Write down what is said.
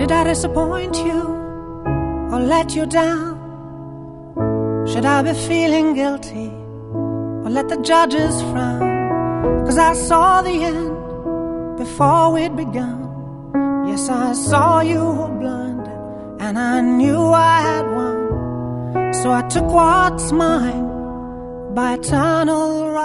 Did I disappoint you or let you down? Should I be feeling guilty or let the judges frown? 'Cause I saw the end before we'd begun. Yes, I saw you were blinded and I knew I had won. So I took what's mine by eternal